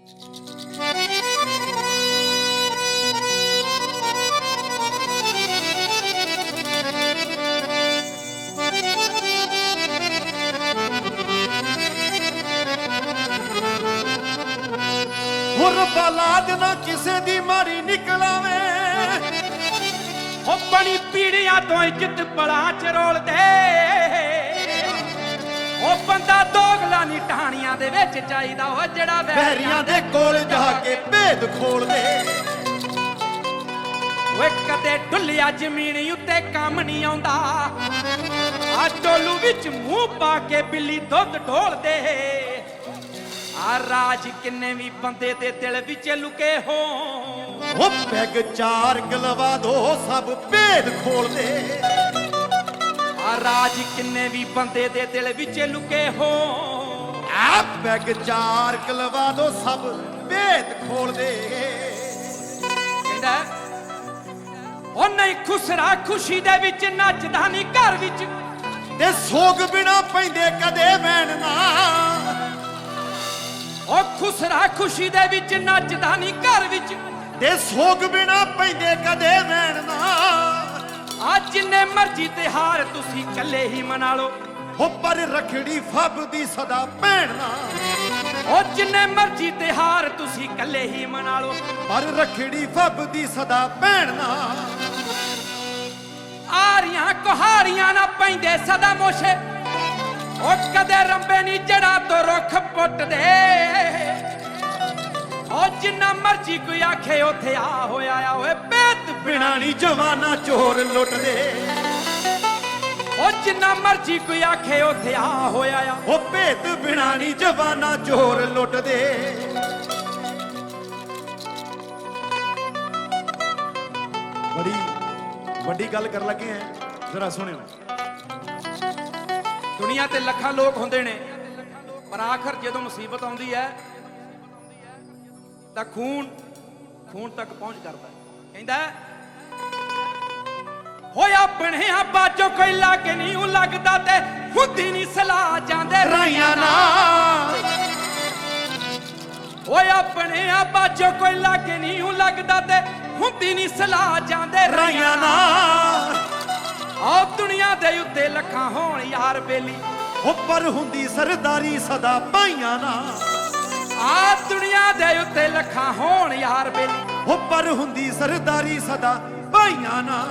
ਰੱਬਾ ਲਾਜ ਨਾ ਕਿਸੇ ਦੀ ਮਾਰੀ ਨਿਕਲਾਵੇ ਉਹ ਬਣੀ ਪੀੜੀਆਂ ਤੋਂ ਇੱਜ਼ਤ ਬੜਾ ਚਰੋਲ ਦੇ ਉਹ ਬੰਦਾ ਦੋਗਲਾ ਨਹੀਂ ਟਾਹਣੀਆਂ ਦੇ ਵਿੱਚ ਚਾਹੀਦਾ ਉਹ ਜਿਹੜਾ ਵੈਰੀਆਂ ਦੇ ਕੋਲ ਜਾ ਕੇ ਭੇਦ ਖੋਲ ਦੇ ਓਏ ਕਦੇ ਢੁੱਲਿਆ ਜ਼ਮੀਨ ਉੱਤੇ ਕੰਮ ਨਹੀਂ ਆਉਂਦਾ ਆ ਟੋਲੂ ਵਿੱਚ ਮੂੰਹ ਪਾ ਕੇ ਬਿੱਲੀ ਦੁੱਧ ਢੋਲਦੇ ਆ ਰਾਜ ਕਿੰਨੇ ਵੀ ਬੰਦੇ ਦੇ ਦਿਲ ਵਿੱਚ ਲੁਕੇ ਹੋ ਉਹ ਪੈਗ ਚਾਰ ਗਲਵਾ ਦੋ ਸਭ ਭੇਦ ਖੋਲ ਦੇ ਆ ਰਾਜ ਕਿੰਨੇ ਵੀ ਬੰਦੇ ਦੇ ਦਿਲ ਵਿੱਚ ਲੁਕੇ ਹੋ ਆ ਪੈਗ ਚਾਰ ਗਲਵਾ ਦੋ ਸਭ ਭੇਦ ਖੋਲ ਦੇ ਕਹਿੰਦਾ ਉਹ ਨਹੀਂ ਖੁਸਰਾ ਖੁਸ਼ੀ ਦੇ ਵਿੱਚ ਨੱਚਦਾ ਨਹੀਂ ਘਰ ਵਿੱਚ ਤੇ ਸੋਗ ਬਿਨਾ ਪੈਂਦੇ ਕਦੇ ਵੈਣ ਨਾ ਉਹ ਖੁਸਰਾ ਖੁਸ਼ੀ ਦੇ ਵਿੱਚ ਨੱਚਦਾ ਨਹੀਂ ਘਰ ਵਿੱਚ ਤੇ ਸੋਗ ਬਿਨਾ ਪੈਂਦੇ ਕਦੇ ਵੈਣ ਨਾ ਆ ਜਿੰਨੇ ਮਰਜ਼ੀ ਤਿਹਾਰ ਤੁਸੀਂ ਇਕੱਲੇ ਹੀ ਮਨਾ ਲਓ ਹੋ ਪਰ ਰਖੜੀ ਫੱਬਦੀ ਸਦਾ ਭੈਣ ਨਾ ਉਹ ਜਿੰਨੇ ਮਰਜ਼ੀ ਤਿਹਾਰ ਤੁਸੀਂ ਇਕੱਲੇ ਹੀ ਮਨਾ ਲਓ ਪਰ ਰਖੜੀ ਫੱਬਦੀ ਸਦਾ ਭੈਣ ਨਾ ਆਰੀਆਂ ਕੁਹਾਰੀਆਂ ਨਾ ਪੈਂਦੇ ਸਦਾ ਮੋਸ਼ੇ ਉਹ ਕਦੇ ਰੰਬੇ ਨਹੀਂ ਜੜਾ ਤੋਂ ਰੁੱਖ ਪੁੱਟਦੇ ਉਹ ਜਿੰਨਾ ਮਰਜ਼ੀ ਕੋਈ ਆਖੇ ਉਥੇ ਆ ਹੋਇਆ ਆ ਓਏ ਭੇਤ ਬਿਨਾ ਨਹੀਂ ਜਵਾਨਾ ਚੋਰ ਲੁੱਟਦੇ ਉਹ ਜਿੰਨਾ ਮਰਜ਼ੀ ਕੋਈ ਆਖੇ ਉਥੇ ਆ ਹੋਇਆ ਆ ਉਹ ਭੇਤ ਬਿਨਾ ਨਹੀਂ ਜਵਾਨਾ ਚੋਰ ਲੁੱਟਦੇ ਬੜੀ ਵੱਡੀ ਗੱਲ ਕਰਨ ਲੱਗੇ ਆ ਜ਼ਰਾ ਸੁਣਿਓ ਦੁਨੀਆ ਤੇ ਲੱਖਾਂ ਲੋਕ ਹੁੰਦੇ ਨੇ ਪਰ ਆਖਰ ਜਦੋਂ ਮੁਸੀਬਤ ਆਉਂਦੀ ਹੈ ਤਾਂ ਖੂਨ ਤੱਕ ਪਹੁੰਚ ਕਰਦਾ ਕਹਿੰਦਾ ਹੋਇਆ ਆਪਣੇ ਬਾਜੋ ਕੋਈ ਲਾਗੇ ਨਹੀਂ ਉਹ ਲੱਗਦਾ ਤੇ ਹੁੰਦੀ ਨਹੀਂ ਸਲਾਹ ਜਾਂਦੇ ਰਾਈਆਂ ਨਾ ਹੋਇਆ ਆਪਣੇ ਬਾਜੋ ਕੋਈ ਲਾਗੇ ਨਹੀਂ ਉਹ ਲੱਗਦਾ ਤੇ ਹੁੰਦੀ ਨਹੀਂ ਸਲਾਹ ਜਾਂਦੇ ਰਾਈਆਂ ਨਾ ਆ ਦੁਨੀਆ ਦੇ ਉੱਤੇ ਲੱਖਾਂ ਹੋਣ ਯਾਰ ਬੇਲੀ ਉੱਪਰ ਹੁੰਦੀ ਸਰਦਾਰੀ ਸਦਾ ਪਾਈਆਂ ਨਾ ਆ ਦੁਨੀਆ ਦੇ ਉੱਤੇ ਲੱਖਾਂ ਹੋਣ ਯਾਰ ਬੇਲੀ ਉੱਪਰ ਹੁੰਦੀ ਸਰਦਾਰੀ ਸਦਾ ਪਾਈਆਂ ਨਾ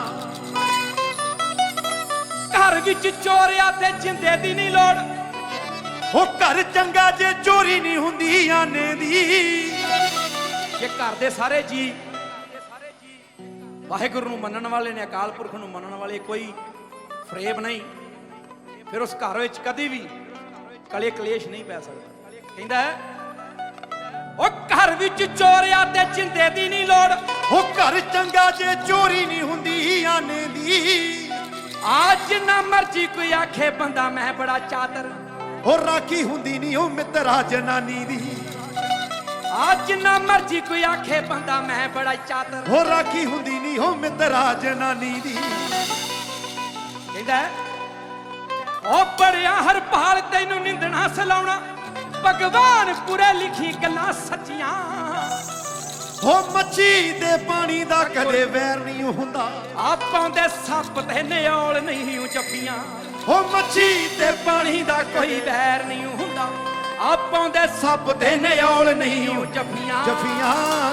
ਘਰ ਵਿੱਚ ਚੋਰਿਆ ਤੇ ਜਿੰਦੇ ਦੀ ਨਹੀਂ ਲੋੜ ਉਹ ਘਰ ਚੰਗਾ ਜੇ ਚੋਰੀ ਨਹੀਂ ਹੁੰਦੀ ਆਨੇ ਦੀ ਜੇ ਘਰ ਦੇ ਸਾਰੇ ਜੀ ਵਾਹਿਗੁਰੂ ਨੂੰ ਮੰਨਣ ਵਾਲੇ ਨੇ ਅਕਾਲ ਪੁਰਖ ਨੂੰ ਮੰਨਣ ਵਾਲੇ ਕੋਈ ਫਰੇਬ ਨਹੀਂ ਫਿਰ ਉਸ ਘਰ ਵਿੱਚ ਕਦੀ ਵੀ ਕਲੇ ਕਲੇਸ਼ ਨਹੀਂ ਪੈ ਸਕਦਾ ਕਹਿੰਦਾ ਉਹ ਘਰ ਵਿੱਚ ਚੋਰਿਆ ਤੇ ਜਿੰਦੇ ਦੀ ਨਹੀਂ ਲੋੜ ਉਹ ਘਰ ਚੰਗਾ ਜੇ ਚੋਰੀ ਨਹੀਂ ਹੁੰਦੀ ਆਨੇ ਦੀ ਆ ਜਿੰਨਾ ਮਰਜੀ ਕੋਈ ਆਖੇ ਬੰਦਾ ਮੈਂ ਬੜਾ ਚਾਤਰ ਉਹ ਰਾਖੀ ਹੁੰਦੀ ਨਹੀਂ ਉਹ ਮਿੱਤਰਾ ਜਨਾਨੀ ਦੀ ਆ ਜਿੰਨਾ ਮਰਜੀ ਕੋਈ ਆਖੇ ਬੰਦਾ ਮੈਂ ਬੜਾ ਚਾਤਰ ਉਹ ਰਾਖੀ ਹੁੰਦੀ ਨਹੀਂ ਉਹ ਮਿੱਤਰਾ ਜਨਾਨੀ ਦੀ ਕਹਿੰਦਾ ਉਹ ਬੜਿਆ ਹਰ ਭਾਲ ਤੈਨੂੰ ਨਿੰਦਣਾ ਸਲਾਉਣਾ ਭਗਵਾਨ ਪੁਰੇ ਲਿਖੀ ਗੱਲਾਂ ਸੱਚੀਆਂ ਉਹ ਮੱਛੀ ਦੇ ਪਾਣੀ ਦਾ ਕਦੇ ਵੈਰ ਨਹੀਂ ਹੁੰਦਾ ਆਪਾਂ ਦੇ ਸੱਪ ਤੇ ਨਿਓਲ ਨਹੀਂ ਜੱਫੀਆਂ ਉਹ ਮੱਛੀ ਤੇ ਪਾਣੀ ਦਾ ਕੋਈ ਵੈਰ ਨਹੀਂ ਹੁੰਦਾ ਆਪਾਂ ਦੇ ਸੱਪ ਤੇ ਨਿਓਲ ਨਹੀਂ ਜੱਫੀਆਂ ਜਫੀਆਂ